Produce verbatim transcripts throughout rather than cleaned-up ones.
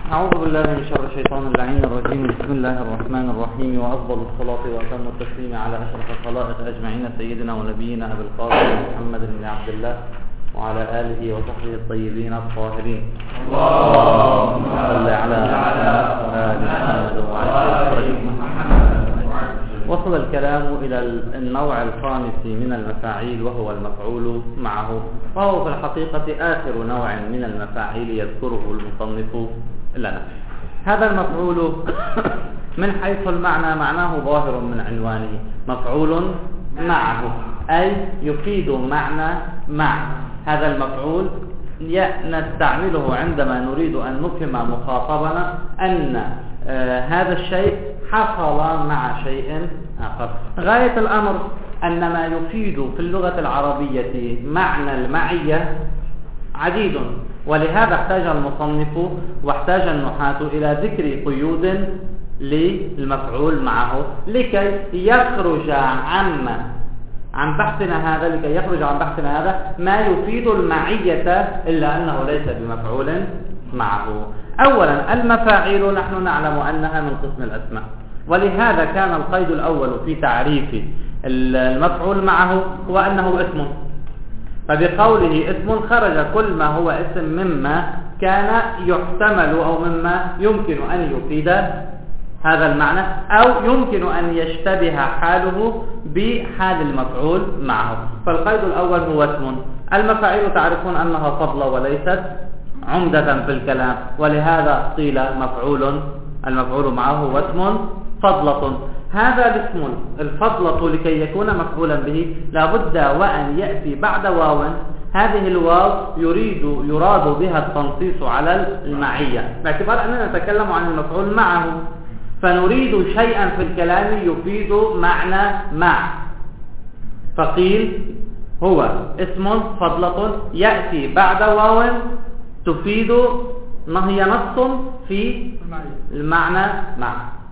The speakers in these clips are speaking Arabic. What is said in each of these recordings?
أعوذ بالله من شر الشيطان اللعين الرجيم. بسم الله الرحمن الرحيم، وأفضل الصلاة وأتم التسليم على أشرف الخلائق أجمعين سيدنا ونبينا أبي القاسم محمد بن عبد الله وعلى آله وصحبه الطيبين الطاهرين. اللهم صل على آل محمد وعلى محمد. وصل الكلام إلى النوع الخامس من المفاعيل وهو المفعول معه، وهو في الحقيقة آخر نوع من المفاعيل يذكره المصنف لنا. هذا المفعول من حيث المعنى معناه ظاهر من عنوانه، مفعول معه، أي يفيد معنى مع. هذا المفعول نستعمله عندما نريد أن نفهم مخاطبنا أن آه هذا الشيء حصل مع شيء آخر. غاية الأمر أن ما يفيد في اللغة العربية معنى المعية عديد، ولهذا احتاج المصنف واحتاج النحاة إلى ذكر قيود للمفعول معه لكي يخرج عن عن بحثنا هذا لكي يخرج عن بحثنا هذا ما يفيد المعية إلا أنه ليس بمفعول معه. أولا، المفاعيل نحن نعلم أنها من قسم الأسماء، ولهذا كان القيد الأول في تعريف المفعول معه هو أنه اسم، فبقوله اسم خرج كل ما هو اسم مما كان يحتمل أو مما يمكن أن يفيد هذا المعنى أو يمكن أن يشتبه حاله بحال المفعول معه. فالقيد الأول هو اسم. المفاعيل تعرفون أنها فضلة وليست عمدة في الكلام، ولهذا قيل مفعول، المفعول معه هو اسم فضلة. هذا الاسم الفضلة لكي يكون مفعولا به لابد وأن يأتي بعد واو. هذه الواو يريد يراد بها التنصيص على المعية، باعتبار أننا نتكلم عن المفعول معه، فنريد شيئا في الكلام يفيد معنى مع، فقيل هو اسم فضلة يأتي بعد واو تفيد ما هي نص في المعنى مع.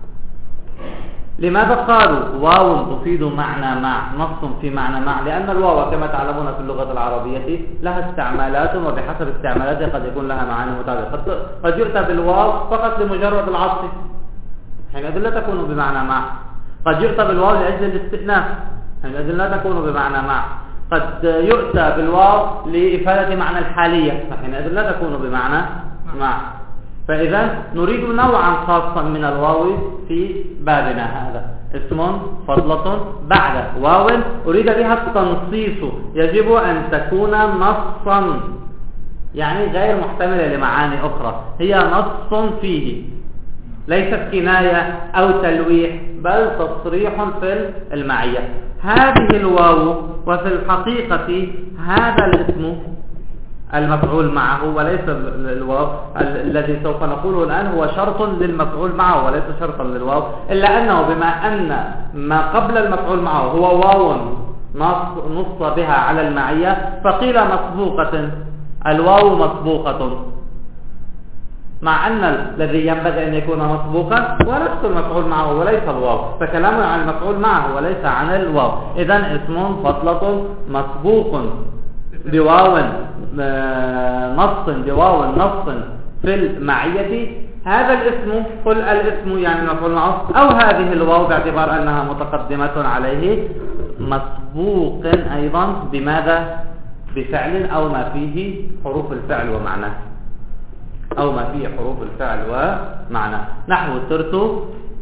لماذا قالوا واو تفيد معنى مع، نص في معنى مع؟ لأن الواو كما تعلمون في اللغة العربية لها استعمالات، وبحسب استعمالاتها قد يكون لها معاني متعددة. قد يؤتى بالواو فقط لمجرد العطف، حينئذ لا تكون بمعنى مع. قد يؤتى بالواو لأجل الاستئناف، حينئذ لا تكون بمعنى مع. قد يؤتى بالواو لإفادة معنى الحالية، فحينئذ لا تكون بمعنى مع. فإذا نريد نوعا خاصا من الواو في بابنا هذا، اسم فضلة بعد واو أريد بها التنصيص، يجب أن تكون نصا، يعني غير محتملة لمعاني أخرى، هي نص فيه، ليست كناية أو تلويح، بل تصريح في المعية. هذه الواو وفي الحقيقة هذا الاسم المفعول معه، وليس الواو الذي سوف نقوله الآن هو شرط للمفعول معه وليس شرطا للواو، إلا أنه بما أن ما قبل المفعول معه هو واو نص بها على المعية، فقيل مسبوقة، الواو مسبوقة، مع أن الذي ينبغي أن يكون مسبوقا هو نفس المفعول معه وليس الواو، فكلامنا عن المفعول معه وليس عن الواو. إذن اسم فضلة مسبوق بواو نص بواو نص في المعية، هذا الاسم قل الاسم يعني المفعول معه، أو هذه الواو باعتبار أنها متقدمة عليه مسبوق أيضا بماذا؟ بفعل أو ما فيه حروف الفعل ومعناه، أو ما فيه حروف الفعل ومعنى، نحو سرت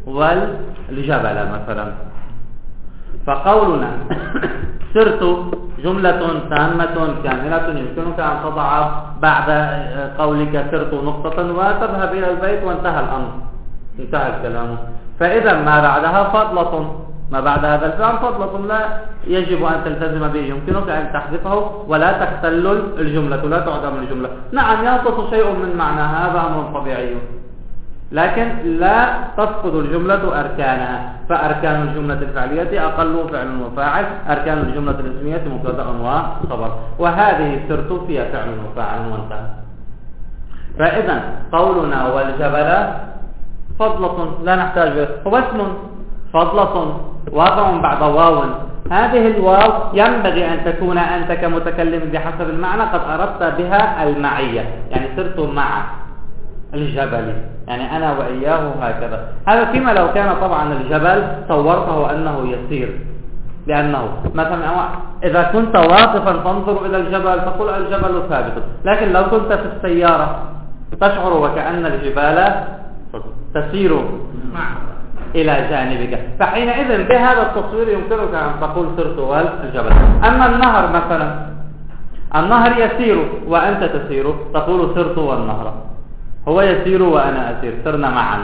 والجبل مثلا. فقولنا سرت جملة تامة كاملة يمكنك أن تضع بعد قولك سرت نقطة وتذهب إلى البيت وانتهى الأمر، انتهى الكلام. فإذا ما بعدها فضلة، ما بعد هذا الفعل فضلة لا يجب أن تلتزم به، يمكنك أن تحذفه ولا تختل الجملة، لا تعدم الجملة. نعم ينقص شيء من معناها، هذا أمر طبيعي، لكن لا تفقد الجملة أركانها. فأركان الجملة الفعلية أقل فعل وفاعل، أركان الجملة الاسمية مبتدأ وخبر، وهذه سرت فيها فعل وفاعل وانتهى. فإذا قولنا والجبل فضلة لا نحتاج، هو اسم فضلة واقع بعد واو، هذه الواو ينبغي أن تكون أنت كمتكلم بحسب المعنى قد أردت بها المعية، يعني صرت مع الجبل، يعني أنا وإياه هكذا. هذا فيما لو كان طبعا الجبل صورته أنه يسير، لأنه مثلا إذا كنت واقفا تنظر إلى الجبل تقول الجبل ثابت، لكن لو كنت في السيارة تشعر وكأن الجبال تسير إلى جانبك، فحينئذ بهذا التصوير يمكنك أن تقول سرت والجبل. أما النهر مثلا، النهر يسير وأنت تسير تقول سرت والنهر، هو يسير وأنا أسير، سرنا معا.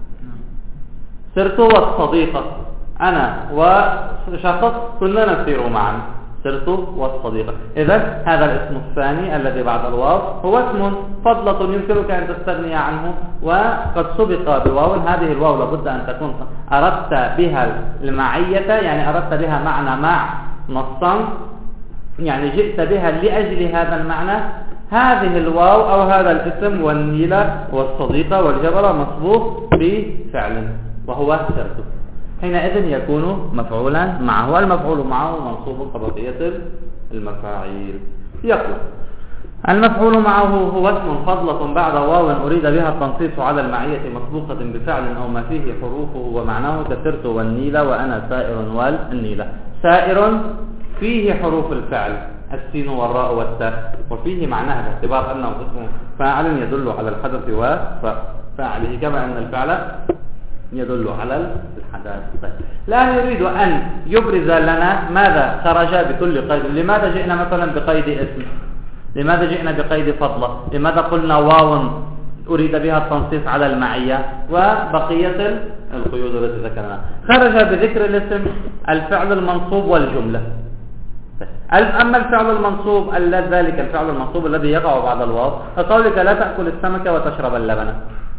سرت والصديقة، أنا وشخص كنا نسير معا، سرت والصديقة. إذا هذا الاسم الثاني الذي بعد الواو هو اسم فضلة يمكنك أن تستغني عنه، وقد سبق بواو. هذه الواو لابد أن تكون أردت بها المعية، يعني أردت بها معنى مع نصا، يعني جئت بها لأجل هذا المعنى. هذه الواو أو هذا الاسم والنيلة والصديقة والجبل مصبوغ بفعل وهو سرت، حينئذ يكون مفعولا معه، والمفعول معه منصوب كبقية المفاعيل. يقول المفعول معه هو اسم فضلة بعد واو أريد بها التنصيص على المعية مسبوقة بفعل أو ما فيه حروفه ومعناه كسرت والنيلة وأنا سائر والنيلة. سائر فيه حروف الفعل السين والراء والتاء، وفيه معناها باعتبار أنه اسم فاعل يدل على الحدث وفاعله، كما أن الفعل يدل على الحدث. لا يريد أن يبرز لنا ماذا خرج بكل قيد. لماذا جئنا مثلا بقيد اسم؟ لماذا جئنا بقيد فضلة؟ لماذا قلنا واو أريد بها التنصيص على المعية وبقية القيود التي ذكرناها؟ خرج بذكر الاسم الفعل المنصوب والجملة. أما الفعل المنصوب ذلك الفعل المنصوب الذي يقع بعد الواو فقولك لا تأكل السمك وتشرب اللبن،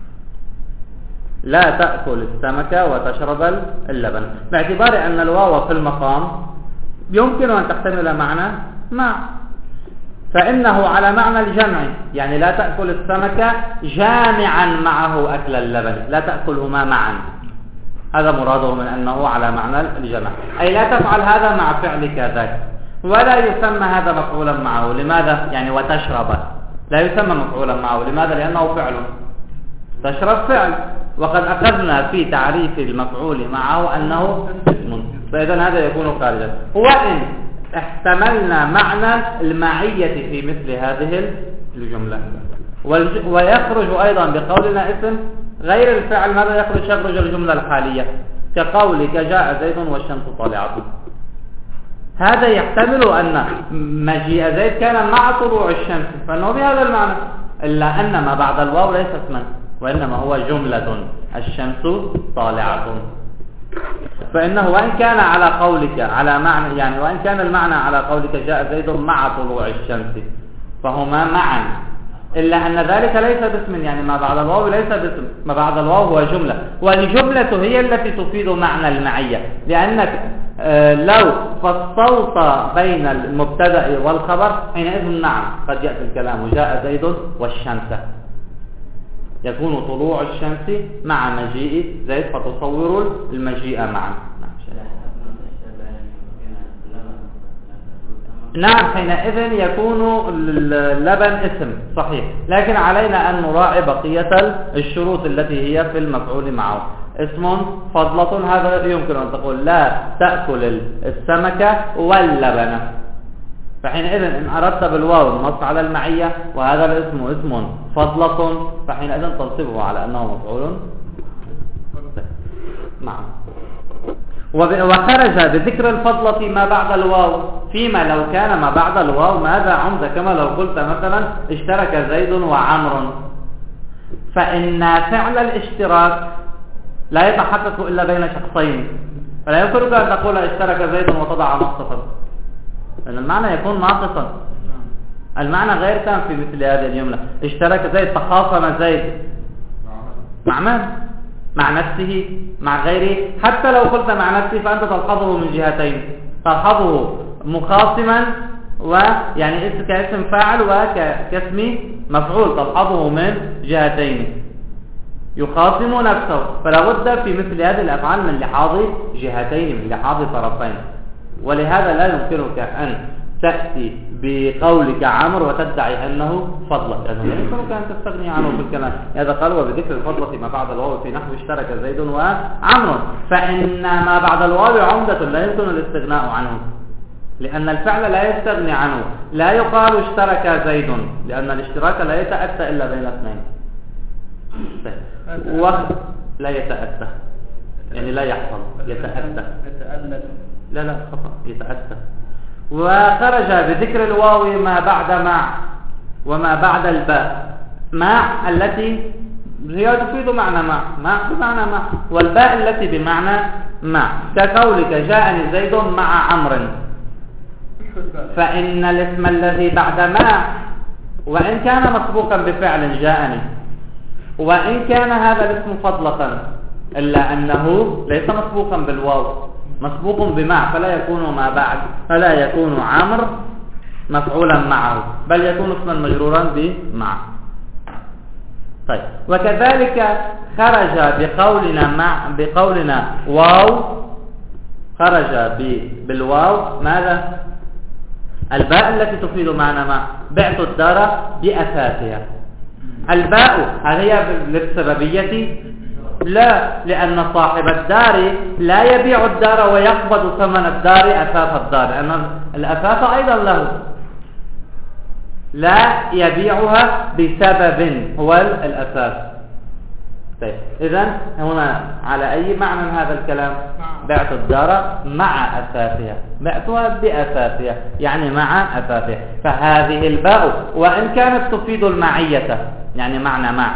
لا تأكل السمك وتشرب اللبن، باعتبار أن الواو في المقام يمكن أن تحتمل معنى مع، فإنه على معنى الجمع، يعني لا تأكل السمك جامعا معه أكل اللبن، لا تأكلهما معا، هذا مراده من أنه على معنى الجمع، أي لا تفعل هذا مع فعلك ذاك، ولا يسمى هذا مفعولا معه. لماذا؟ يعني وتشرب لا يسمى مفعولا معه. لماذا؟ لأنه فعل، تشرب فعل، وقد أخذنا في تعريف المفعول معه أنه اسم، فإذا هذا يكون خارجا. وإن احتملنا معنى المعية في مثل هذه الجملة، ويخرج أيضا بقولنا اسم غير الفعل. ماذا يخرج؟ يخرج الجملة الحالية كقولك جاء زيد والشمس طالعة، هذا يحتمل أن مجيء زيد كان مع طلوع الشمس، فإنه بهذا المعنى، إلا أن ما بعد الواو ليس اسما وإنما هو جملة، الشمس طالعة، فإنه وإن كان على قولك على معنى، يعني وإن كان المعنى على قولك جاء زيد مع طلوع الشمس فهما معا، إلا أن ذلك ليس باسم، يعني ما بعد الواو ليس باسم، ما بعد الواو هو جملة، والجملة هي التي تفيد معنى المعية، لأنك لو فصلت بين المبتدأ والخبر حينئذ نعم قد يأتي الكلام جاء زيد والشمس، يكون طلوع الشمس مع مجيء زيد فتصور المجيء معا. نعم حينئذ يكون اللبن اسم صحيح، لكن علينا أن نراعي بقية الشروط التي هي في المفعول معه. اسم فضلة، هذا يمكن أن تقول لا تأكل السمك واللبن، فحينئذ إن أردت بالواو النص على المعية وهذا الاسم اسم فضلة فحينئذ تنصبه على أنه مفعول معه. وخرج بذكر الفضلة ما بعد الواو، فيما لو كان ما بعد الواو ماذا عمد، كما لو قلت مثلا اشترك زيد وعمر، فإن فعل الاشتراك لا يتحقق إلا بين شخصين، فلا يمكنك أن تقول اشترك زيد وتضع نقطة، لأن المعنى يكون ناقصا، المعنى غير تام في مثل هذه الجملة. اشترك زيد، تخاصم زيد مع من؟ مع نفسه مع غيره، حتى لو قلت مع نفسه فأنت تلحظه من جهتين، تلحظه مخاصما ويعني كاسم فاعل وكاسم مفعول، تلحظه من جهتين، يخاصم نفسه، فلا بد في مثل هذه الأفعال من لحاظ جهتين، من لحاظ طرفين، ولهذا لا يمكنك أن تأتي بقولك عمرو وتدعي أنه فضلك، أنه يمكنك أن تستغني عنه في الكلام. هذا قال وبذكر الفضلة ما بعد الواو في نحو اشترك زيد وعمرو، فإن ما بعد الواو عمدة لا يمكن الاستغناء عنه، لأن الفعل لا يستغني عنه. لا يقال اشترك زيد، لأن الاشتراك لا يتأتى إلا بين اثنين، ولا يتأتى يعني لا يحصل، يتأتى لا لا خطأ يتأتى. وخرج بذكر الواو ما بعد مع وما بعد الباء، مع التي هي تفيد معنى مع، مع بمعنى مع، والباء التي بمعنى مع، كقولك جاءني زيد مع عمرو، فإن الاسم الذي بعد مع وإن كان مسبوقا بفعل جاءني، وإن كان هذا الاسم فضلة، إلا أنه ليس مسبوقا بالواو، مسبوق بمع، فلا يكون ما بعد فلا يكون عمرو مفعولا معه، بل يكون اسما مجرورا بمع. طيب، وكذلك خرج بقولنا مع بقولنا واو، خرج بالواو ماذا؟ الباء التي تفيد معنى مع، بعت الدار بأساسها. الباء هل هي للسببية؟ لا، لأن صاحب الدار لا يبيع الدار ويقبض ثمن الدار أساس الدار، لأن الأساس أيضا له، لا يبيعها بسبب هو الأساس. طيب، إذن هنا على أي معنى هذا الكلام؟ بعت الدار مع أساسها، بعتها بأساسها يعني مع أساسها. فهذه الباء وإن كانت تفيد المعية يعني معنى مع،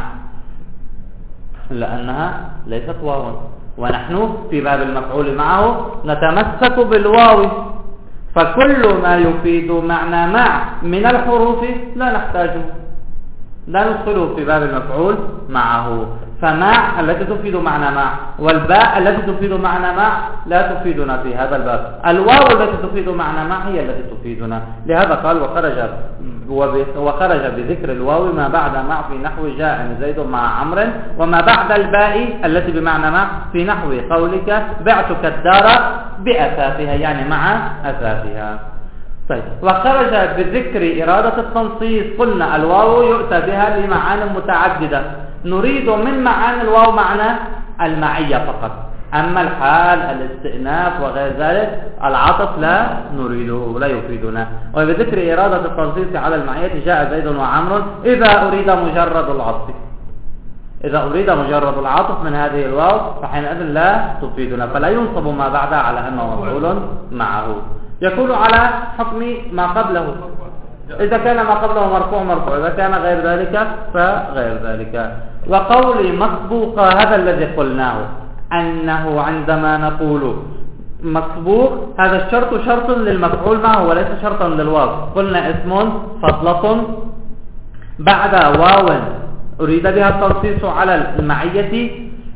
لأنها ليست واو، ونحن في باب المفعول معه نتمسك بالواو، فكل ما يفيد معنى مع من الحروف لا نحتاجه، لا ندخله في باب المفعول معه. فمع التي تفيد معنى مع، والباء التي تفيد معنى مع لا تفيدنا في هذا الباب. الواو التي تفيد معنى مع هي التي تفيدنا. لهذا قال وخرج وخرج بذكر الواو ما بعد مع في نحو جاء زيد مع عمرو، وما بعد الباء التي بمعنى مع في نحو قولك بعتك الدار بأساسها يعني مع أساسها. طيب، وخرج بذكر إرادة التنصيص، قلنا الواو يؤتى بها لمعان متعددة، نريد من معاني الواو معنى المعية فقط، أما الحال الاستئناف وغير ذلك العطف لا نريده، لا يفيدنا. وبذكر إرادة التنصيص على المعية جاء زيد وعمرو إذا أريد مجرد العطف، إذا أريد مجرد العطف من هذه الواو فحينئذ لا تفيدنا، فلا ينصب ما بعدها على أنه مفعول معه، يكون على حكم ما قبله. إذا كان ما قبله مرفوع مرفوع، إذا كان غير ذلك فغير ذلك. وقول مسبوق هذا الذي قلناه، أنه عندما نقول مسبوق هذا الشرط شرط للمفعول معه وليس شرطا للواو. قلنا اسم فضلة بعد واو أريد بها التنصيص على المعية،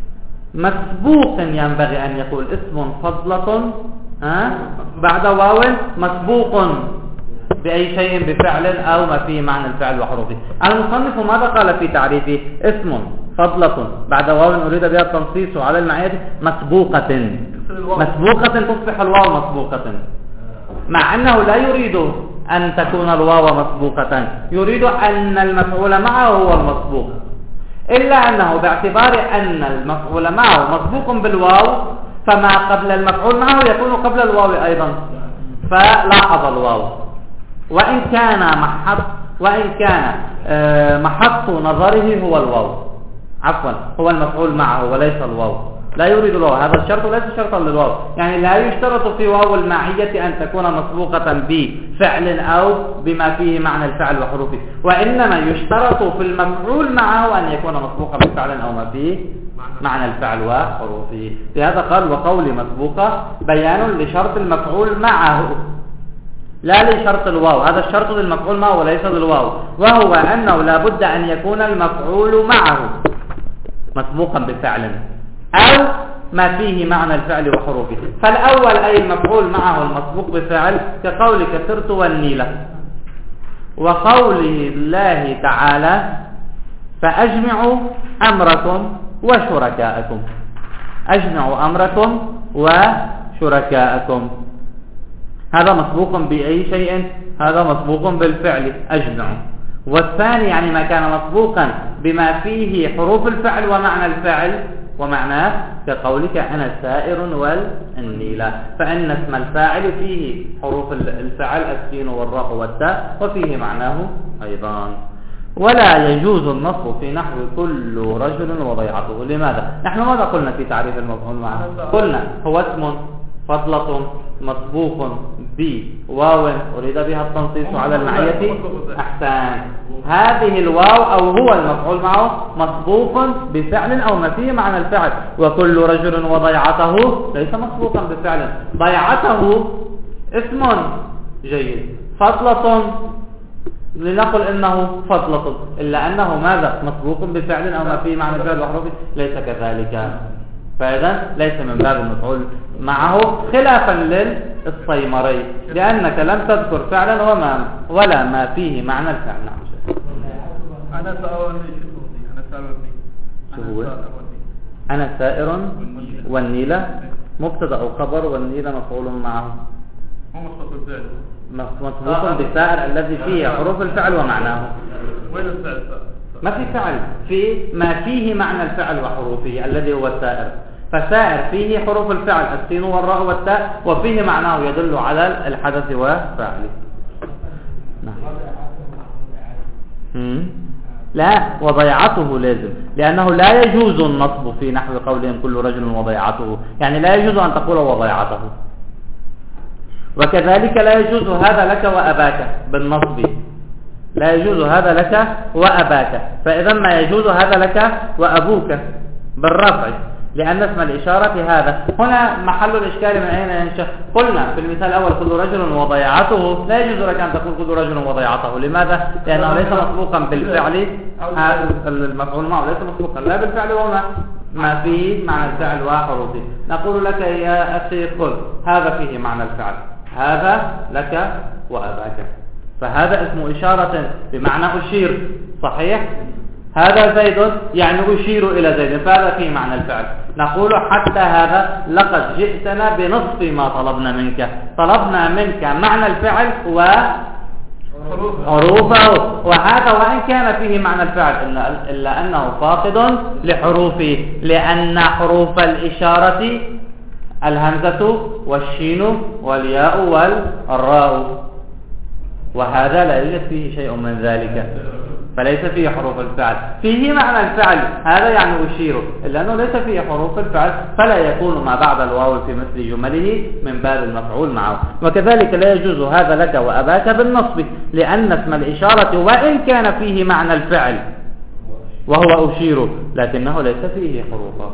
مسبوق ينبغي أن يقول اسم فضلة أه؟ بعد واو مسبوق بأي شيء بفعل أو ما فيه معنى الفعل وحروفه. المصنف ماذا قال في تعريفه؟ اسم فضلة بعد واو أريد بها التنصيص على المعية مسبوقة، مسبوقة تصبح الواو مسبوقة، مع أنه لا يريد أن تكون الواو مسبوقة، يريد أن المفعول معه هو المسبوق، إلا أنه باعتبار أن المفعول معه مسبوق بالواو فما قبل المفعول معه يكون قبل الواو أيضا، فلاحظ الواو وإن كان محط وإن كان محط نظره هو الواو، عفوا هو المفعول معه وليس الواو، لا يريد الواو. هذا الشرط ليس شرطا للواو، يعني لا يشترط في واو المعية أن تكون مسبوقة بفعل أو بما فيه معنى الفعل وحروفه، وإنما يشترط في المفعول معه أن يكون مسبوقا بفعل أو ما فيه معنى الفعل وحروفه. لهذا قال وقول مسبوقة بيان لشرط المفعول معه لا لشرط الواو، هذا الشرط للمفعول معه وليس للواو، وهو أنه لا بد أن يكون المفعول معه مسبوقا بفعل أو ما فيه معنى الفعل وحروفه. فالأول أي المفعول معه المسبوق بفعل كقولك سرت والنيلة، وقوله الله تعالى فأجمعوا أمركم وشركاءكم، أجمعوا أمركم وشركاءكم، هذا مسبوق بأي شيء؟ هذا مسبوق بالفعل أجمع. والثاني يعني ما كان مسبوقا بما فيه حروف الفعل ومعنى الفعل ومعناه، كقولك أنا سائر والنيلة، فإن اسم الفاعل فيه حروف الفعل السين والراء والتاء وفيه معناه أيضا. ولا يجوز النصب في نحو كل رجل وضيعته. لماذا؟ نحن ماذا قلنا في تعريف المفعول معه؟ قلنا هو اسم فضلة مسبوق بواو أريد بها التنصيص على المعية. أحسن. هذه الواو أو هو المفعول معه مسبوق بفعل أو ما فيه معنى الفعل. وكل رجل وضيعته ليس مسبوقا بفعل، ضيعته اسم جيد، فضلة لنقل انه فضلة، الا انه ماذا؟ مسبوق بفعل او ما فيه معنى الفعل وحروفه، ليس كذلك. فاذا ليس من باب المفعول معه، خلافا للصيمري، لانك لم تذكر فعلا وما ولا ما فيه معنى الفعل. نعم. انا سائر انا سائر شو هو؟ انا سائر والنيلة مبتدا او خبر، والنيلة مفعول معه، هو مسبوق بالفعل، مسبوق بالسائر الذي فيه حروف الفعل ومعناه. وين الفعل؟ ما في فعل، في ما فيه معنى الفعل وحروفه الذي هو السائر. فسائر فيه حروف الفعل السين والراء والتاء، وفيه معناه يدل على الحدث وفعله. نعم. لا، وضيعته لازم، لأنه لا يجوز النصب في نحو قولهم كل رجل وضيعته، يعني لا يجوز أن تقول وضيعته. وكذلك لا يجوز هذا لك وأباك بالنصب، لا يجوز هذا لك وأباك، فإذا ما يجوز هذا لك وأبوك بالرفع، لأن اسم الإشارة هذا. هنا محل الإشكال من أين ينشأ؟ قلنا في المثال الأول كل رجل وضيعته، لا يجوز لك أن تقول كل رجل وضيعته. لماذا؟ لأنه ليس مسبوقا بالفعل، المفعول معه ليس مسبوقا لا بالفعل وما ما فيه معنى الفعل وحروفه. نقول لك يا أخي خذ، هذا فيه معنى الفعل، هذا لك وأباك، فهذا اسم إشارة بمعنى أشير، صحيح؟ هذا زيد يعني أشير إلى زيد، فهذا فيه معنى الفعل. نقول حتى هذا لقد جئتنا بنصف ما طلبنا منك، طلبنا منك معنى الفعل وحروفه، وهذا وإن كان فيه معنى الفعل إلا أنه فاقد لحروفه، لأن حروف الإشارة الهمزة والشين والياء والراء، وهذا لا يوجد فيه شيء من ذلك، فليس فيه حروف الفعل. فيه معنى الفعل، هذا يعني أشير، إلا أنه ليس فيه حروف الفعل، فلا يكون ما بعد الواو في مثل جمله من باب المفعول معه. وكذلك لا يجوز هذا لك وأباك بالنصب، لأن اسم الإشارة وإن كان فيه معنى الفعل وهو أشير، لكنه ليس فيه حروفه.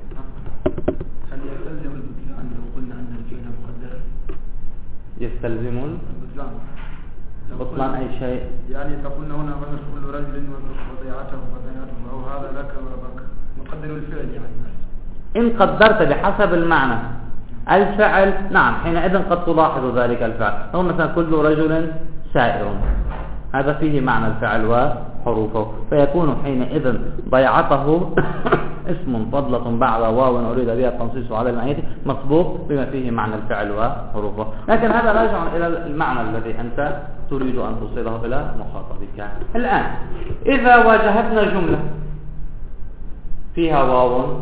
يستلزم البطلان. بطلان أي شيء؟ يعني تقولنا هنا مثل كل رجل وضيعته وضيعته، أو هذا لك ولك، نقدر الفعل يعني. إن قدرت بحسب المعنى الفعل، نعم، حينئذ قد تلاحظ ذلك الفعل. هو مثلا كل رجل سائر، هذا فيه معنى الفعل وحروفه، فيكون حينئذ ضيعته اسم فضلة بعد واو أريد بها التنصيص على المعية مسبوق بما فيه معنى الفعل وحروفه. لكن هذا راجع إلى المعنى الذي أنت تريد أن توصله إلى مخاطبك. الآن إذا واجهتنا جملة فيها واو،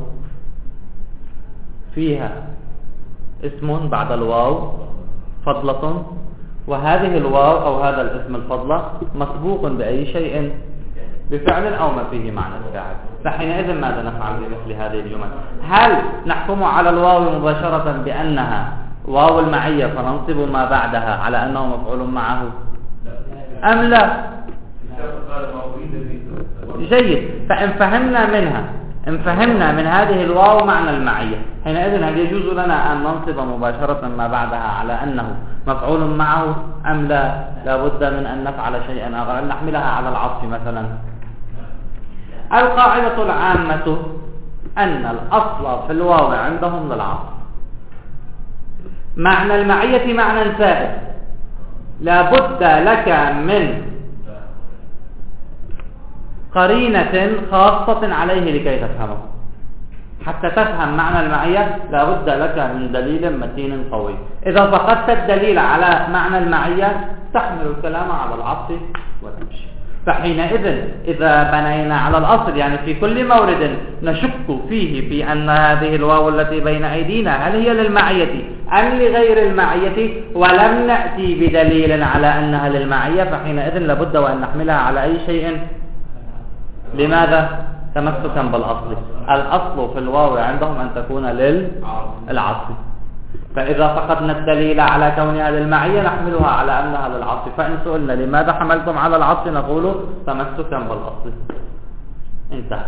فيها اسم بعد الواو فضلة، وهذه الواو أو هذا الاسم الفضلة مسبوق بأي شيء، بفعل أو ما فيه معنى الفاعل، فحينئذ ماذا نفعل بمثل هذه الجمل؟ هل نحكم على الواو مباشرة بأنها واو المعية فننصب ما بعدها على أنه مفعول معه أم لا؟ جيد. فإن فهمنا منها إن فهمنا من هذه الواو معنى المعية، حينئذ هل يجوز لنا أن ننصب مباشرة ما بعدها على أنه مفعول معه أم لا؟ لا بد من أن نفعل شيئا آخر، أن نحملها على العطف مثلا. القاعدة العامة أن الأصل في الواو عندهم للعطف. معنى المعية معنى زائد، لا بد لك من قرينة خاصة عليه لكي تفهمه. حتى تفهم معنى المعية لابد لك من دليل متين قوي. إذا فقدت الدليل على معنى المعية تحمل الكلام على العطف وتمشي. فحينئذ إذا بنينا على الأصل، يعني في كل مورد نشك فيه في أن هذه الواو التي بين أيدينا هل هي للمعية أم لغير المعية، ولم نأتي بدليل على أنها للمعية، فحينئذ لابد وأن نحملها على أي شيء. لماذا؟ تمسكا بالأصل. الأصل في الواو عندهم أن تكون للعطف، فإذا فقدنا الدليل على كونها للمعية نحملها على أنها للعطف. فإن سئلنا لماذا حملتم على العطف نقول تمسكا بالأصل. انتهى.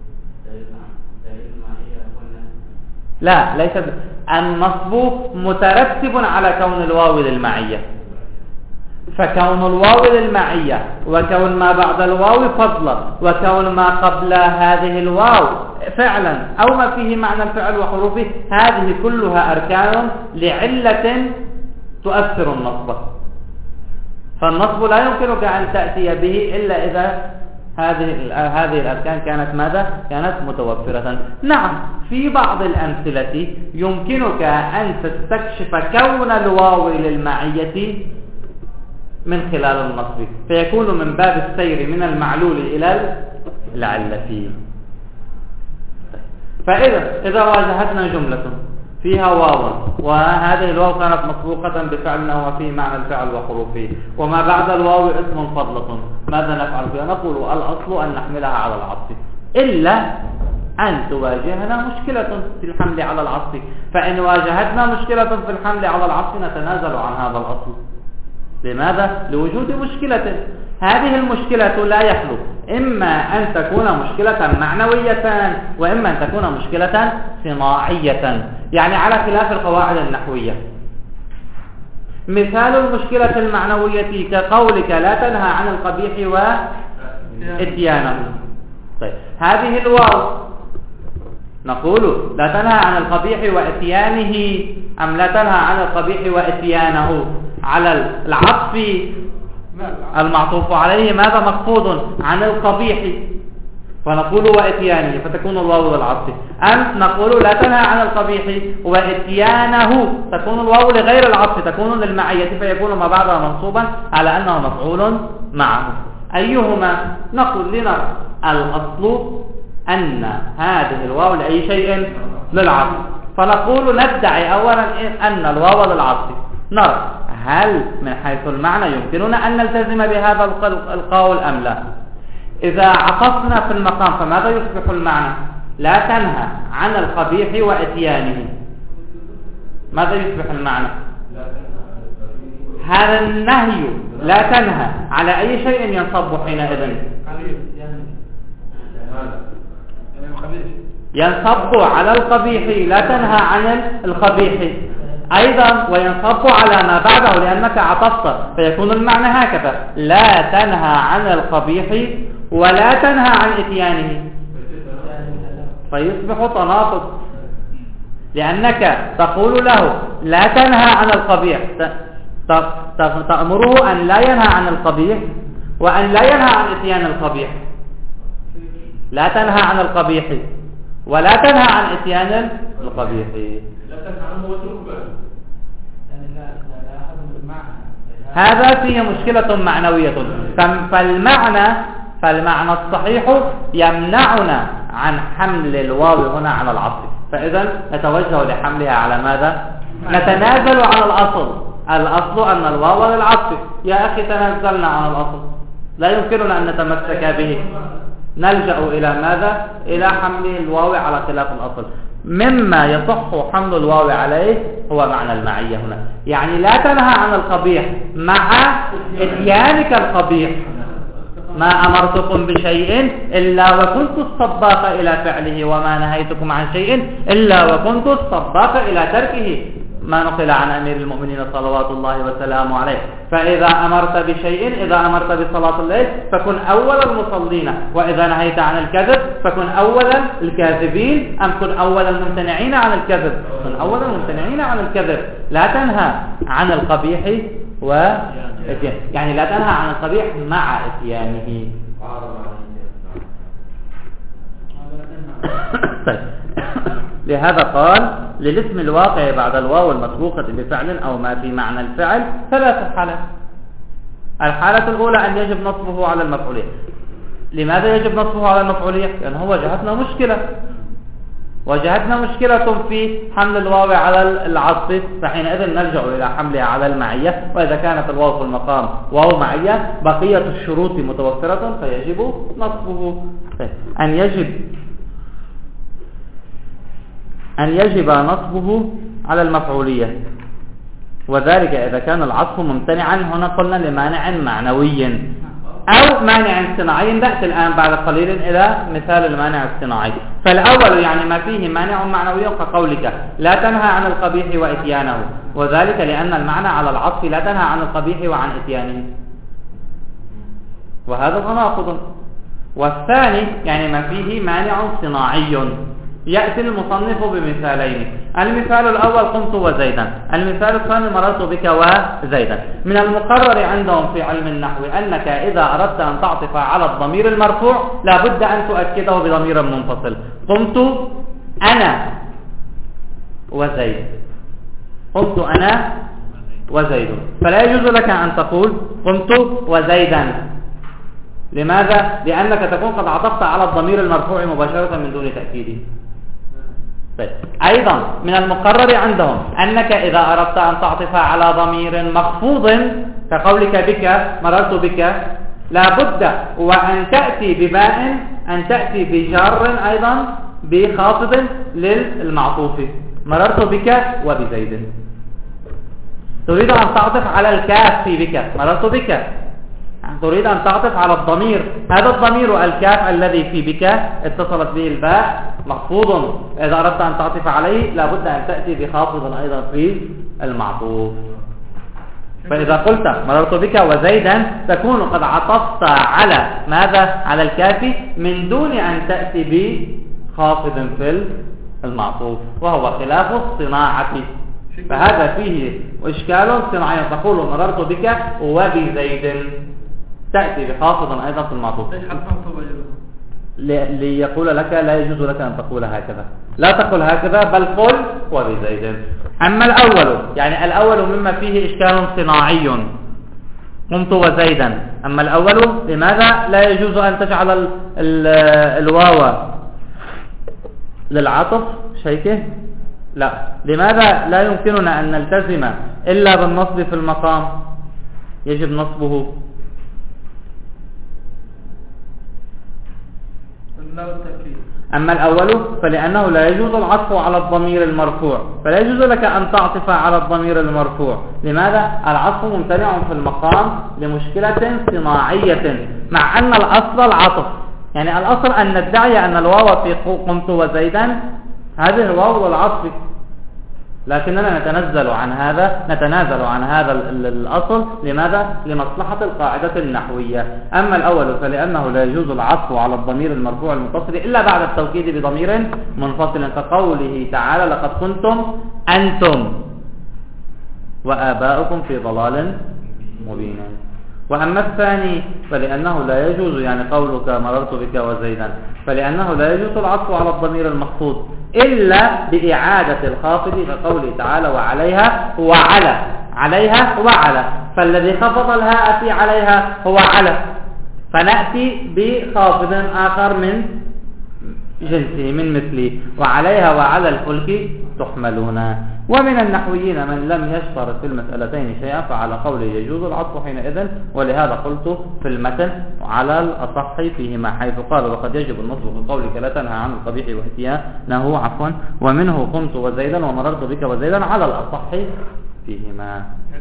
لا، ليس النصب مترتب على كون الواو للمعية، فكون الواو للمعية وكون ما بعد الواو فضلا وكون ما قبل هذه الواو فعلا أو ما فيه معنى الفعل وحروفه، هذه كلها أركان لعلة تؤثر النصب. فالنصب لا يمكنك أن تأتي به إلا إذا هذه هذه الأركان كانت ماذا؟ كانت متوفرة. نعم، في بعض الأمثلة يمكنك أن تستكشف كون الواو للمعية من خلال النصب، فيكون من باب السير من المعلول إلى العلة. فإذا إذا واجهتنا جملة فيها واو وهذه الواو كانت مسبوقة بفعل أو فيه معنى الفعل وحروفه وما بعد الواو اسم فضلة، ماذا نفعل فيها؟ نقول الأصل أن نحملها على العطف، إلا أن تواجهنا مشكلة في الحمل على العطف. فإن واجهتنا مشكلة في الحمل على العطف نتنازل عن هذا الأصل. لماذا؟ لوجود مشكلة. هذه المشكلة لا يخلو إما أن تكون مشكلة معنوية وإما أن تكون مشكلة صناعية، يعني على خلاف القواعد النحوية. مثال المشكلة المعنوية كقولك لا تنهى عن القبيح وإتيانه. طيب، هذه الواو نقول لا تنهى عن القبيح وإتيانه أم لا تنهى عن القبيح وإتيانه؟ على العطف المعطوف عليه ماذا مخفوض؟ عن القبيح، فنقول وإتيانه فتكون الواو للعطف. أم نقول لا تنهى عن القبيح وإتيانه تكون الواو لغير العطف، تكون للمعية فيكون ما بعدها منصوبا على أنه مفعول معه. أيهما؟ نقول لنا الأصل أن هذه الواو لأي شيء للعطف، فنقول ندعي أولا أن الواو للعطف. نرى هل من حيث المعنى يمكننا أن نلتزم بهذا القول أم لا. إذا عطفنا في المقام فماذا يصبح المعنى؟ لا تنهى عن القبيح وإتيانه، ماذا يصبح المعنى؟ هذا النهي لا تنهى على أي شيء ينصب حينئذ؟ ينصب على القبيح، لا تنهى عن القبيح أيضا، وينصب على ما بعده لأنك عطفت، فيكون المعنى هكذا: لا تنهى عن القبيح ولا تنهى عن إتيانه، فيصبح تناقض، لأنك تقول له لا تنهى عن القبيح، تأمره أن لا ينهى عن القبيح وأن لا ينهى عن إتيان القبيح. لا تنهى عن القبيح ولا تنهى عن إتيان القبيح. هذا فيه مشكلة معنوية. فالمعنى فالمعنى الصحيح يمنعنا عن حمل الواو هنا على العطف، فإذا نتوجه لحملها على ماذا؟ نتنازل عن الأصل. الأصل أن الواو للعطف. يا أخي تنازلنا عن الأصل، لا يمكننا أن نتمسك به، نلجأ إلى ماذا؟ إلى حمل الواو على خلاف الأصل. مما يصح حمل الواو عليه هو معنى المعية هنا، يعني لا تنهى عن القبيح مع إتيانك القبيح. ما أمرتكم بشيء إلا وكنت السباق إلى فعله وما نهيتكم عن شيء إلا وكنت السباق إلى تركه، ما نقل عن أمير المؤمنين صلوات الله وسلامه عليه. فإذا أمرت بشيء، إذا أمرت بصلاة الليل فكن أول المصلين، وإذا نهيت عن الكذب فكن أول الكاذبين، أم كن أول الممتنعين عن الكذب، كن أول الممتنعين عن الكذب. لا تنهى عن القبيح و يعني لا تنهى عن القبيح مع إتيانه. طيب لهذا قال للاسم الواقع بعد الواو المسبوقة بفعل أو ما في معنى الفعل ثلاث حالات. الحالة الأولى أن يجب نصبه على المفعولية. لماذا يجب نصبه على المفعولية؟ لأنه واجهتنا مشكلة واجهتنا مشكلة في حمل الواو على العطف، فحينئذ نرجع إلى حملها على المعية، وإذا كانت الواو في المقام واو معية بقية الشروط متوفرة فيجب نصبه. أن يجب أن يجب نصبه على المفعولية، وذلك إذا كان العطف ممتنعا، هنا قلنا لمانع معنوي أو مانع صناعي. نأتي الآن بعد قليل إلى مثال المانع الصناعي. فالأول يعني ما فيه مانع معنوي كقولك لا تنهى عن القبيح وإتيانه، وذلك لأن المعنى على العطف لا تنهى عن القبيح وعن إتيانه، وهذا تناقض. والثاني يعني ما فيه مانع صناعي. يأتي المصنف بمثالين. المثال الأول قمت وزيدا، المثال الثاني مررت بك وزيدا. من المقرر عندهم في علم النحو أنك إذا أردت أن تعطف على الضمير المرفوع لابد أن تؤكده بضمير منفصل. قمت أنا وزيد، قمت أنا وزيد، فلا يجوز لك أن تقول قمت وزيدا. لماذا؟ لأنك تكون قد عطفت على الضمير المرفوع مباشرة من دون تأكيده. أيضا من المقرر عندهم أنك إذا أردت أن تعطف على ضمير مخفوض كقولك بك مررت بك لابد وأن تأتي بباء أن تأتي بجار أيضا بخافض للمعطوف. مررت بك وبزيد. تريد أن تعطف على الكاف في بك مررت بك، تريد أن تعطف على الضمير، هذا الضمير الكاف الذي في بك اتصلت به الباء مخفوض، إذا أردت أن تعطف عليه لابد أن تأتي بخافض أيضا في المعطوف. فإذا قلت مررت بك وزيدا تكون قد عطفت على ماذا؟ على الكاف من دون أن تأتي بخافض في المعطوف، وهو خلاف الصناعة. فهذا فيه إشكال صناعي. تقول مررت بك وبزيد، تأتي بخافض أيضا في المعطوف ليقول لك لا يجوز لك أن تقول هكذا، لا تقول هكذا بل قل وبزيد. أما الأول يعني الأول مما فيه إشكال صناعي قمت وزيدا. أما الأول لماذا لا يجوز أن تجعل ال ال الواو للعطف شيكه؟ لا. لماذا لا يمكننا أن نلتزم إلا بالنصب في المقام؟ يجب نصبه. أما الأول فلأنه لا يجوز العطف على الضمير المرفوع، فلا يجوز لك أن تعطف على الضمير المرفوع. لماذا؟ العطف ممتنع في المقام لمشكلة صناعية، مع أن الأصل العطف. يعني الأصل أن ندعي أن الواو في قمت وزيدا هذه واو العطف، لكننا نتنزل عن هذا نتنازل عن هذا الأصل. لماذا؟ لمصلحة القاعدة النحوية. أما الأول فلأنه لا يجوز العطف على الضمير المرفوع المتصل إلا بعد التوكيد بضمير منفصل، كقوله تعالى لقد كنتم أنتم وآباؤكم في ضلال مبين. وأما الثاني فلأنه لا يجوز يعني قولك مررت بك وزيدا، فلأنه لا يجوز العطف على الضمير المخفوض إلا بإعادة الخافض كقوله تعالى وعليها وعلى، عليها وعلى، فالذي خفض الهاء في عليها هو على، فنأتي بخافض آخر من جنسه من مثله وعليها وعلى الفلك تحملون. ومن النحويين من لم يشترط في المسألتين شيئا فعلى قوله يجوز العطف حينئذ، ولهذا قلت في المتن على الأصح فيهما، حيث قال وقد يجب النصب في قولك لا تنهى عن القبيح وإتيانه عفوا، ومنه قمت وزيدا ومررت بك وزيدا على الأصح فيهما.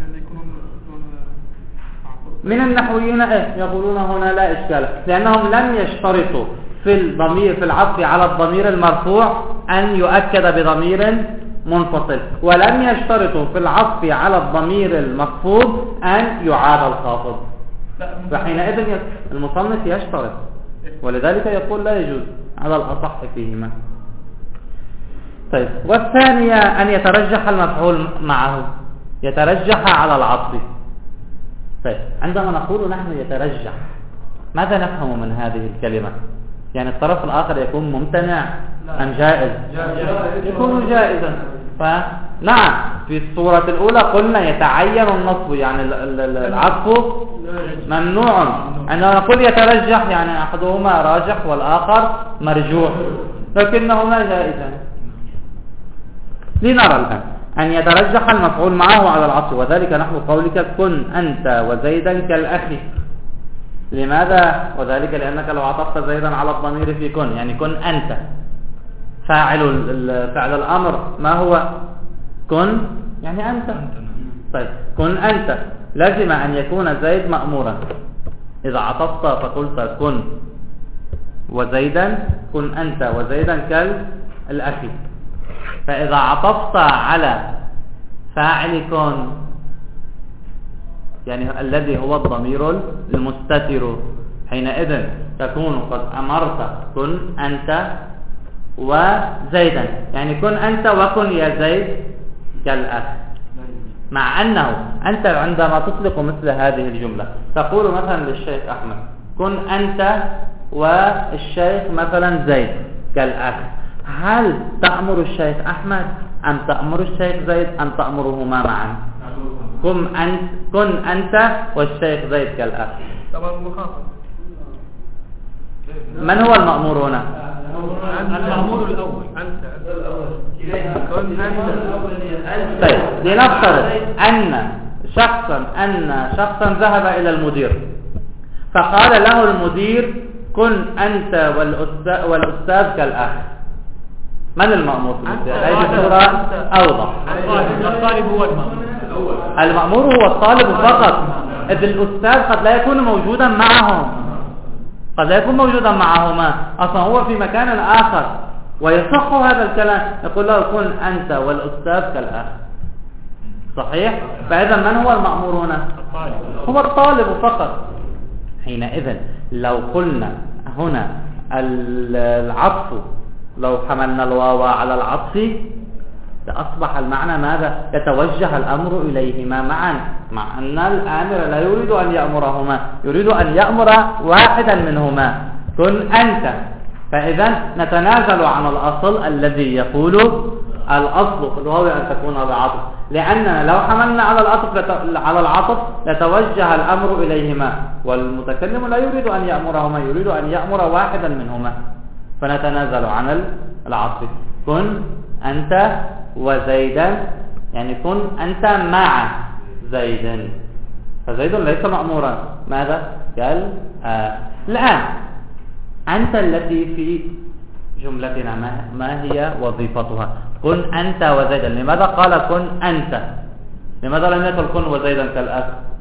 من النحويين إيه يقولون هنا لا إشكال، لأنهم لم يشترطوا في الضمير في العطف على الضمير المرفوع أن يؤكد بضمير منفصل، ولم يشترطوا في العطف على الضمير المخفوض أن يعاد الخافض، فحينئذ المصنف يشترط، ولذلك يقول لا يجوز على الأصح فيهما. طيب، والثانية أن يترجح المفعول معه، يترجح على العطف. طيب، عندما نقول نحن يترجح ماذا نفهم من هذه الكلمة؟ يعني الطرف الآخر يكون ممتنع أم جائز؟ يكون جائزا. فنعم في الصورة الأولى قلنا يتعين النصب، يعني العطف ممنوع. عندما نقول يترجح يعني أحدهما راجح والآخر مرجوح، لكنهما جائزان. لنرى الآن أن يترجح المفعول معه على العطف، وذلك نحو قولك كن أنت وزيدا كالأخي. لماذا؟ وذلك لأنك لو عطفت زيدا على الضمير في كن، يعني كن أنت، فاعل فعل الأمر ما هو؟ كن يعني أنت. طيب كن أنت لازم أن يكون زيد مأمورا. إذا عطفت فقلت كن وزيدا، كن أنت وزيدا كالأخي. فإذا عطفت على فاعل كن، يعني الذي هو الضمير المستتر، حينئذ تكون قد أمرت كن أنت وزيدا، يعني كن أنت وكن يا زيد كالأخ. مع أنه أنت عندما تطلق مثل هذه الجملة تقول مثلا للشيخ أحمد كن أنت والشيخ مثلا زيد كالأخ، هل تأمر الشيخ أحمد أم تأمر الشيخ زيد أم تأمرهما معا؟ كن أنت, كن أنت والشيخ زيد كالأخ. طبعا مخاطب. من هو المأمور هنا؟ المأمور الأول أنت. كن أنت. طيب لنفترض أن شخصا أن شخصا ذهب إلى المدير فقال له المدير كن أنت والأستاذ, والأستاذ كالأخ. من المأمور في المثال؟ هذه الصورة أوضح. الطالب هو المأمور. المأمور هو الطالب فقط، إذ الأستاذ قد لا يكون موجودا معهم، قد لا يكون موجودا معهما، أصلا هو في مكان آخر، ويصح هذا الكلام يقول له كن أنت والأستاذ كالأخ. صحيح؟ فإذا من هو المأمور هنا؟ هو الطالب فقط. حينئذ لو قلنا هنا العطف، لو حملنا الواو على العطف أصبح المعنى ماذا؟ يتوجه الأمر إليهما معا، مع أن الآمر لا يريد أن يأمرهما، يريد أن يأمر واحدا منهما كن أنت. فإذا نتنازل عن الأصل الذي يقول الأصل في الواو أن تكون بعطف، لأننا لو حملنا على العطف على العطف لتوجه الأمر إليهما، والمتكلم لا يريد أن يأمرهما، يريد أن يأمر واحدا منهما، فنتنازل عن العطف. كن أنت وزيدا، يعني كن أنت مع زيد، فزيد ليس مأمورا. ماذا؟ قال آه. الآن أنت التي في جملتنا ما, ما هي وظيفتها؟ كن أنت وزيدا. لماذا قال كن أنت؟ لماذا لم يقل كن وزيدا كالأخ؟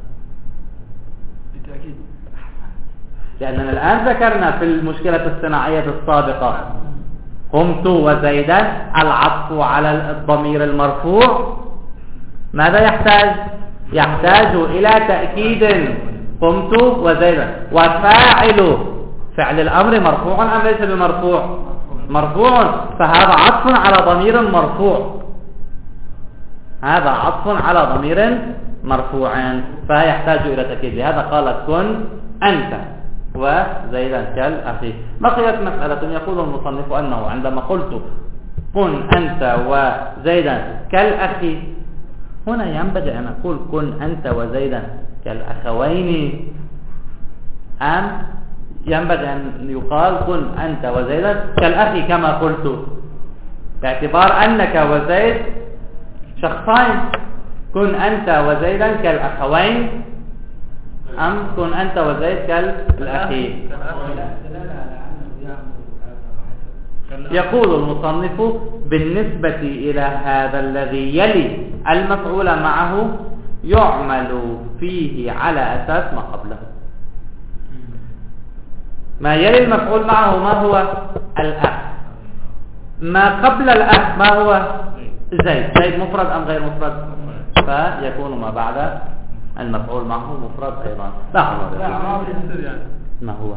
بالتأكيد. لأننا الآن ذكرنا في المشكلة الصناعية السابقة قمت وزيدا، العطف على الضمير المرفوع ماذا يحتاج؟ يحتاج إلى تأكيد. قمت وزيدا، وفاعل فعل الأمر مرفوع أم ليس بمرفوع؟ مرفوع، فهذا عطف على ضمير مرفوع، هذا عطف على ضمير مرفوع، فيحتاج إلى تأكيد. لهذا قال كن أنت وزيدا كالأخي. بقيت مسألة يقول المصنف أنه عندما قلت كن أنت وزيدا كالأخي، هنا ينبغي أن أقول كن أنت وزيدا كالأخوين، أم ينبغي أن يقال كن أنت وزيدا كالأخي كما قلت، باعتبار أنك وزيد شخصين. كن أنت وزيدا كالأخوين أم كن أنت وزيد كالأخي. يقول المصنف بالنسبة إلى هذا الذي يلي المفعول معه يعمل فيه على أساس ما قبله. ما يلي المفعول معه ما هو؟ الأخ. ما قبل الأخ ما هو؟ زيد. زيد مفرد أم غير مفرد؟ فيكون ما بعد المفعول معه مفرد أيضا. لا حول ولا قوة. ما هو؟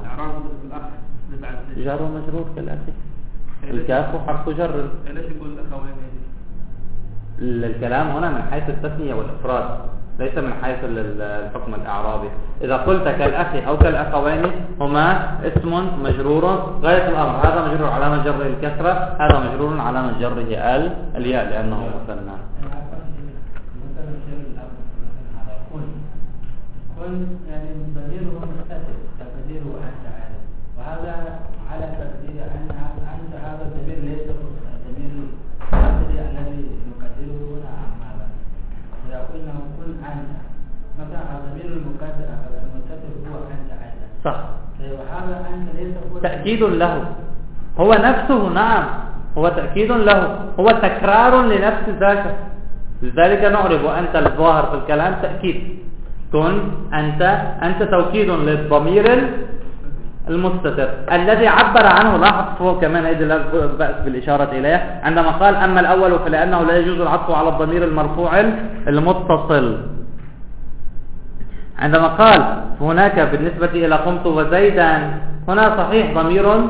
جار ومجرور كالأخي. الكاف حرف جر. ليش يقول الأخوين؟ الكلام هنا من حيث التثنية والإفراد، ليس من حيث الحكم الإعرابي. إذا قلت كالأخ أو كالأخوين هما اسم مجرور غاية الأمر، هذا مجرور علامة جره الكسرة، هذا مجرور علامة جره ال الياء لأنه مثنى. كن يعني ضميره مستتر تقديره أنت عالم، وهذا على تقدير أن أنت هذا الضمير ليس ضمير المستتر الذي نقدره هنا أعمالا. إذا قلنا كن أنت مثلا الضمير المقدر المستتر هو أنت عالم صح، وهذا أنت ليس هو تأكيد له، هو نفسه نعم هو تأكيد له، هو تكرار لنفس ذاك، لذلك نعرف أنت الظاهر في الكلام تأكيد. كن أنت أنت توكيد للضمير المستتر الذي عبر عنه، لاحظ فوق كمان أيضا لا بأس بالإشارة إليه عندما قال أما الأول فلأنه لا يجوز العطف على الضمير المرفوع المتصل. عندما قال هناك بالنسبة إلى قمت وزيدا هنا صحيح ضمير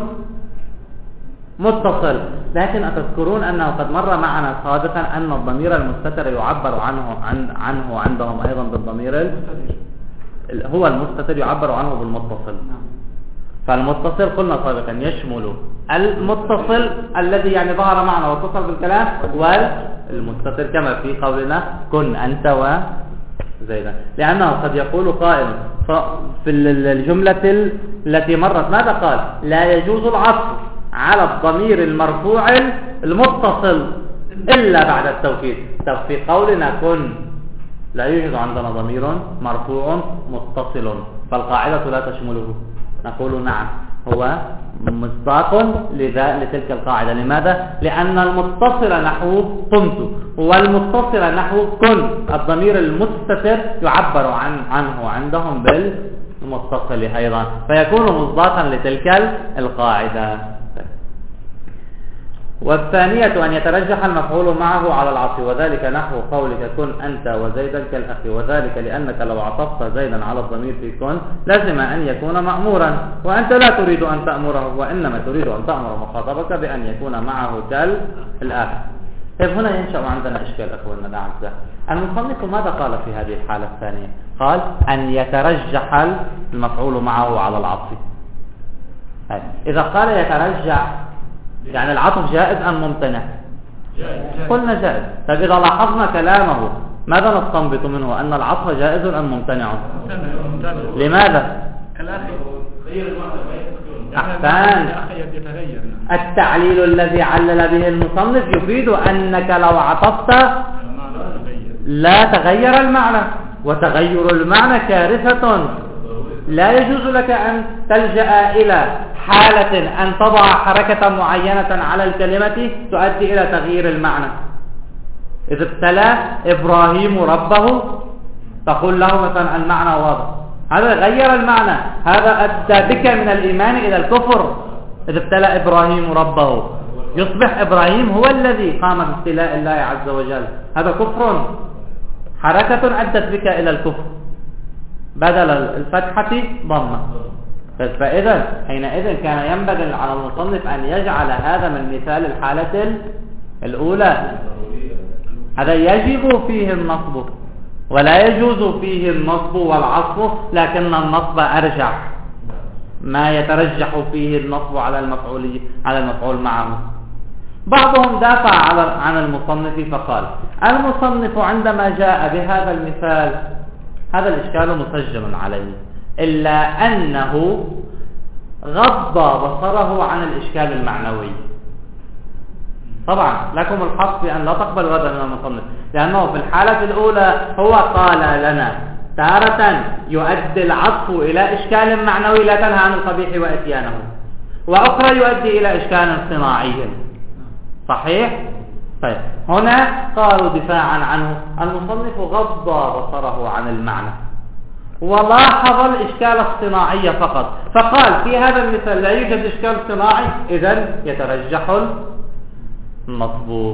متصل، لكن أتذكرون أنه قد مر معنا سابقا أن الضمير المستتر يعبر عنه عن عنه عندهم أيضا بالضمير هو المستتر يعبر عنه بالمتصل. فالمتصل قلنا سابقا يشمل المتصل الذي يعني ظهر معنا واتصل بالكلام والمستتر كما في قولنا كن أنت وزيدا، لأنه قد يقول قائل في الجملة التي مرت ماذا قال؟ لا يجوز العطف على الضمير المرفوع المتصل إلا بعد التوكيد. طب في قولنا كن لا يوجد عندنا ضمير مرفوع متصل فالقاعدة لا تشمله، نقول نعم هو مصداق لتلك القاعدة. لماذا؟ لأن المتصل نحو قمت والمتصل نحو كن، الضمير المستتر يعبر عن عنه عندهم بالمتصل أيضا، فيكون مصداقا لتلك القاعدة. والثانية أن يترجح المفعول معه على العطف، وذلك نحو قولك كن أنت وزيدا كالأخ، وذلك لأنك لو عطفت زيدا على الضمير في كن لازم أن يكون مأمورا، وأنت لا تريد أن تأمره وإنما تريد أن تأمر مخاطبك بأن يكون معه كالأخ. طيب هنا ينشأ عندنا إشكال أخواننا الأعزاء، المصنف ماذا قال في هذه الحالة الثانية؟ قال أن يترجح المفعول معه على العطف. إذا قال يترجح يعني العطف جائز أم ممتنع؟ قلنا جائز. طيب إذا لاحظنا كلامه ماذا نستنبط منه؟ أن العطف جائز أم ممتنع؟ لماذا؟ أحسن. التعليل الذي علل به المصنف يفيد أنك لو عطفت لا تغير المعنى، وتغير المعنى كارثة، لا يجوز لك أن تلجأ إلى حالة أن تضع حركة معينة على الكلمة تؤدي إلى تغيير المعنى. إذا ابتلى إبراهيم ربه تقول له مثلا المعنى واضح، هذا غير المعنى، هذا أدى بك من الإيمان إلى الكفر. إذا ابتلى إبراهيم ربه يصبح إبراهيم هو الذي قام بابتلاء الله عز وجل، هذا كفر، حركة أدت بك إلى الكفر، بدل الفتحة ضمة. فإذا حينئذ كان ينبغي على المصنف أن يجعل هذا من مثال الحالة الأولى، هذا يجب فيه النصب ولا يجوز فيه النصب والعطف، لكن النصب أرجح، ما يترجح فيه النصب على المفعول على المفعول معه. بعضهم دافع عن المصنف فقال المصنف عندما جاء بهذا المثال هذا الإشكال مسجل عليه، إلا أنه غض بصره عن الإشكال المعنوي. طبعا لكم الحق في أن لا تقبلوا هذا من المصنف، لأنه في الحالة الأولى هو قال لنا تارة يؤدي العطف إلى إشكال معنوي لا تنهى عن القبيح وإتيانه، وأخرى يؤدي إلى إشكال صناعي صحيح؟ طيب هنا قالوا دفاعا عنه المصنف غض بصره عن المعنى ولاحظ الإشكال الصناعي فقط، فقال في هذا المثال لا يوجد إشكال صناعي، إذن يترجح النصب.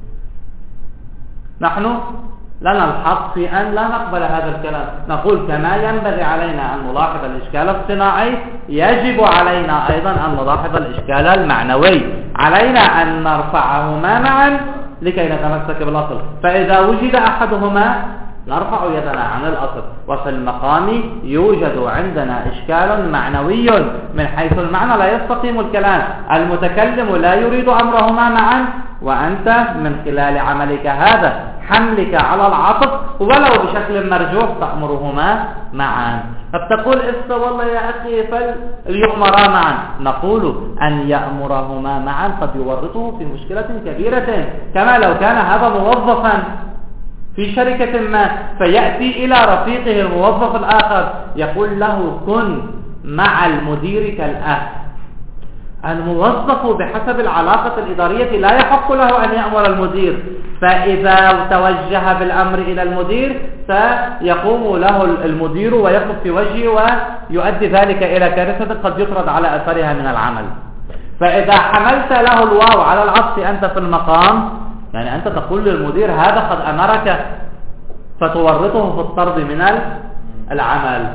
نحن لنا الحق في أن لا نقبل هذا الكلام، نقول كما ينبغي علينا أن نلاحظ الإشكال الصناعي يجب علينا أيضا أن نلاحظ الإشكال المعنوي، علينا أن نرفعهما معا لكي نتمسك بالأصل، فإذا وجد أحدهما نرفع يدنا عن الأصل. وفي المقام يوجد عندنا إشكال معنوي من حيث المعنى لا يستقيم الكلام. المتكلم لا يريد أمرهما معا، وأنت من خلال عملك هذا حملك على العطف ولو بشكل مرجوح تأمرهما معا. فتقول استوى والله يا أخي فليؤمرا معا، نقول أن يأمرهما معا قد يورطه في مشكلة كبيرة، كما لو كان هذا موظفا في شركة ما فيأتي إلى رفيقه الموظف الآخر يقول له كن مع المدير كالآن. الموظف بحسب العلاقة الإدارية لا يحق له أن يأمر المدير، فإذا توجه بالأمر إلى المدير سيقوم له المدير ويقف في وجهه ويؤدي ذلك إلى كارثة قد يطرد على أثرها من العمل. فإذا حملت له الواو على العطف أنت في المقام، يعني أنت تقول للمدير هذا قد أمرك، فتورطه في الطرد من العمل.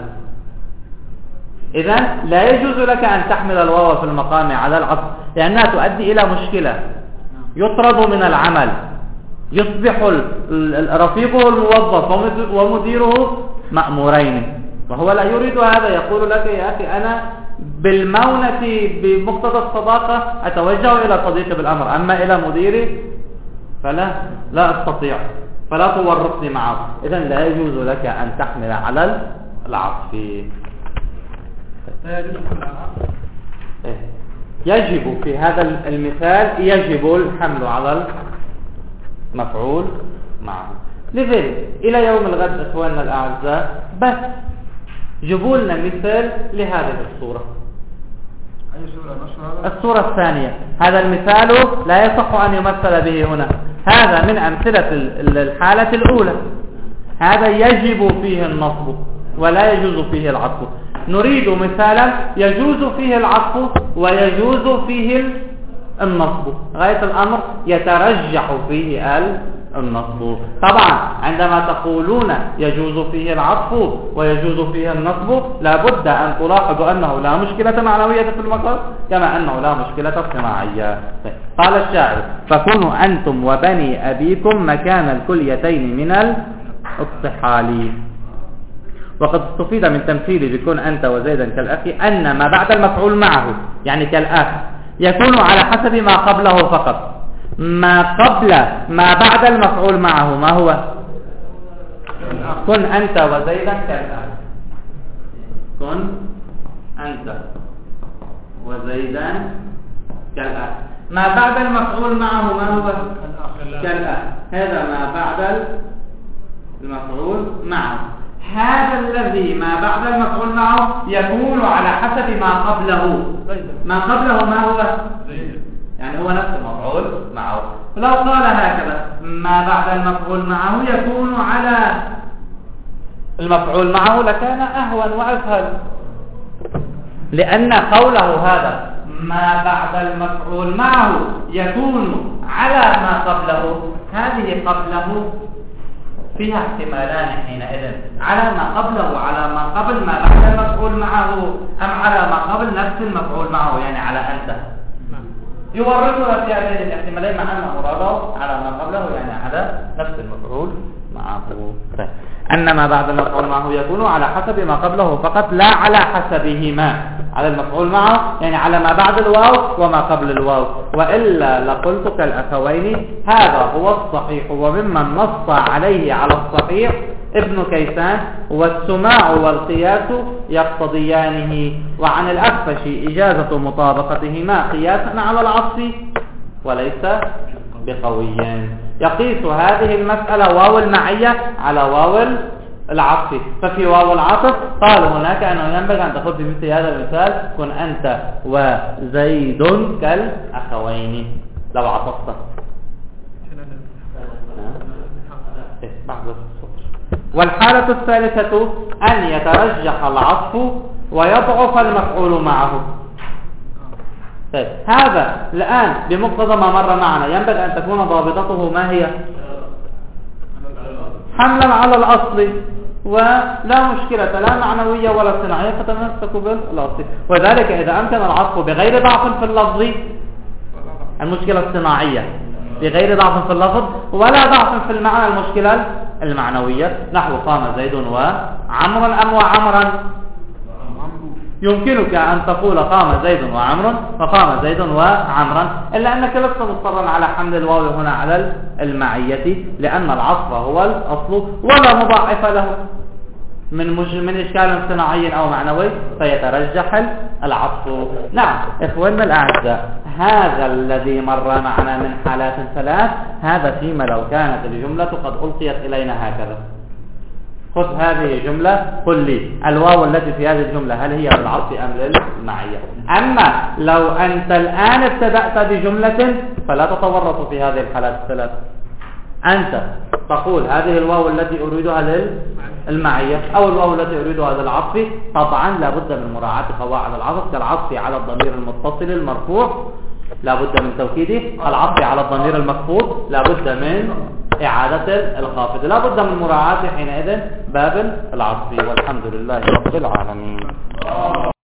إذن لا يجوز لك أن تحمل الواو في المقام على العطف، لأنها تؤدي إلى مشكلة، يطرد من العمل، يصبح رفيقه الموظف ومديره مأمورين، وهو لا يريد هذا. يقول لك يا أخي أنا بالمونة بمقتضى الصداقة أتوجه إلى صديقي بالأمر، أما إلى مديري فلا لا أستطيع، فلا تورطني معه. إذن لا يجوز لك أن تحمل على العطف. يجب في هذا المثال يجب الحمل على المفعول معه. لذلك إلى يوم الغد إخواننا الأعزاء بس جيبوا لنا مثال لهذه الصورة. الصورة الثانية، هذا المثال لا يصح أن يمثل به هنا، هذا من أمثلة الحالة الأولى، هذا يجب فيه النصب ولا يجوز فيه العطف. نريد مثالا يجوز فيه العطف ويجوز فيه النصب، غاية الأمر يترجح فيه النصب. طبعا عندما تقولون يجوز فيه العطف ويجوز فيه النصب لابد أن تلاحظوا أنه لا مشكلة معنوية في المقام كما أنه لا مشكلة صناعية. قال الشاعر فكونوا أنتم وبني أبيكم مكان الكليتين من الاطحال. وقد استفيد من تمثيل بكون أنت وزيدا كالأخ أن ما بعد المفعول معه يعني كالأخ يكون على حسب ما قبله فقط. ما قبل ما بعد المفعول معه ما هو؟ كن أنت وزيدا كالأخ، كن أنت وزيدا كالأخ. ما بعد المفعول معه ما هو؟ كالأخ. هذا ما بعد المفعول معه. هذا الذي ما بعد المفعول معه يكون على حسب ما قبله. ما قبله ما هو؟ يعني هو نفس المفعول معه. لو قال هكذا ما بعد المفعول معه يكون على المفعول معه لكان أهون وأسهل، لأن قوله هذا ما بعد المفعول معه يكون على ما قبله، هذه قبله فيها احتمالان حينئذ، على ما قبله وعلى ما قبل ما بعد المفعول معه، أم على ما قبل نفس المفعول معه يعني على أنت. يورثها في هذين الاحتمالين مع أن مراده على ما قبله يعني على نفس المفعول معه. أن ما بعد المفعول معه يكون على حسب ما قبله فقط لا على حسبهما، على المفعول معه يعني على ما بعد الواو وما قبل الواو، وإلا لقلت كالأخوين هذا هو الصحيح. وممن نص عليه على الصحيح ابن كيسان والسماع والقياس يقتضيانه، وعن الأخفش إجازة مطابقتهما قياسا على العطف وليس بقويين. يقيس هذه المسألة واو المعية على واو العطف، ففي واو العطف قال هناك أنه ينبغي أن تقول بمثل هذا المثال كن أنت وزيد كالأخوين لو عطفت. والحالة الثالثة أن يترجح العطف ويضعف المفعول معه. طيب هذا الآن بمقتضى ما مر معنا ينبغي أن تكون ضابطته ما هي؟ حملا على الأصل، ولا مشكلة لا معنوية ولا صناعية فتمسك بالأصل. وذلك إذا أمكن العطف بغير ضعف في اللفظ، المشكلة الصناعية بغير ضعف في اللفظ ولا ضعف في المعنى، المشكلة المعنوية، نحو قام زيد وعمرا أم وعمرا. يمكنك أن تقول قام زيد وعمر فقام زيد وعمرا، إلا أنك لست مضطرا على حمل الواو هنا على المعية، لأن العطف هو الأصل ولا مضاعف له من مج... من إشكال صناعي أو معنوي، فيترجح العطف. نعم إخواننا الأعزاء، هذا الذي مر معنا من حالات ثلاث، هذا فيما لو كانت الجملة قد ألقيت إلينا هكذا. خذ هذه جملة، قل لي الواو التي في هذه الجملة هل هي للعطف أم للمعية. أما لو أنت الآن ابتدأت بجملة فلا تتورط في هذه الحالات الثلاث، أنت تقول هذه الواو التي أريدها للمعية أو الواو التي أريدها للعطف. طبعا لابد من مراعاة قواعد العطف كالعطف على الضمير المتصل المرفوع لابد من توكيده، العطف على الضمير المخفوض لابد من إعادة الخافض، لابد من مراعاة حينئذ باب العطف. والحمد لله رب العالمين.